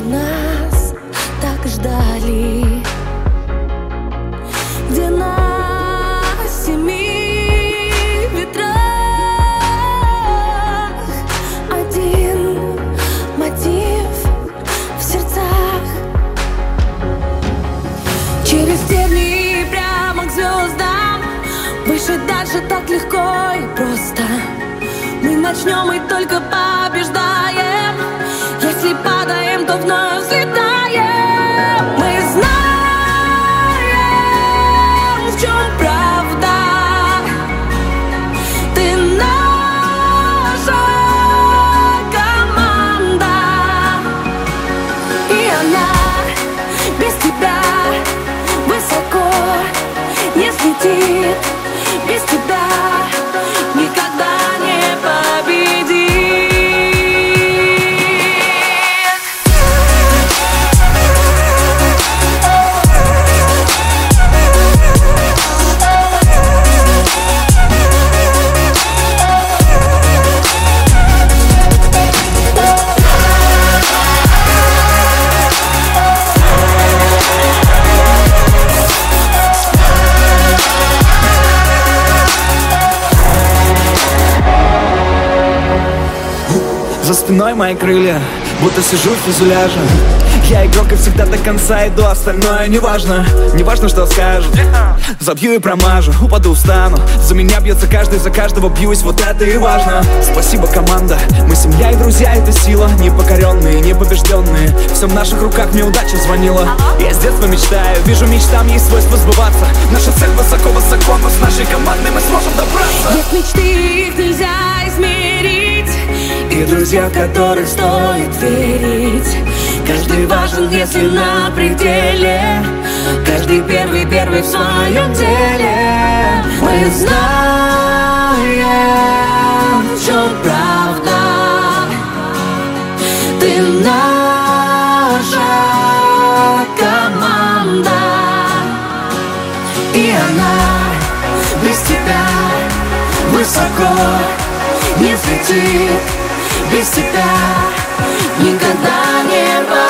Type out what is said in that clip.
нас так ждали, где на семи ветрах один мотив в сердцах. Через тернии прямо к звездам, выше, дальше так легко и просто. Мы начнем и только побеждаем. Если падаем, то вновь взлетаем. Мы знаем, в чем правда. Ты наша команда, и она без тебя высоко не взлетит. Без тебя никогда не победит. За спиной мои крылья, будто сижу в фюзеляже. Я игрок и всегда до конца иду, остальное неважно. Неважно, что скажут, забью и промажу, упаду, встану. За меня бьется каждый, за каждого бьюсь, вот это и важно. Спасибо, команда, мы семья и друзья, это сила. Непокоренные, непобежденные, все в наших руках, мне удача звонила. Я с детства мечтаю, вижу мечтам есть свойство сбываться. Наша цель высоко-высоко, но с нашей командой мы сможем добраться. Есть мечты, их нельзя измерить, и друзья, в которых стоит верить. каждый важен, если на пределе. Каждый первый в своем деле. Мы знаем, в чем правда. Ты наша команда, и она без тебя высоко не взлетит. Без тебя никогда не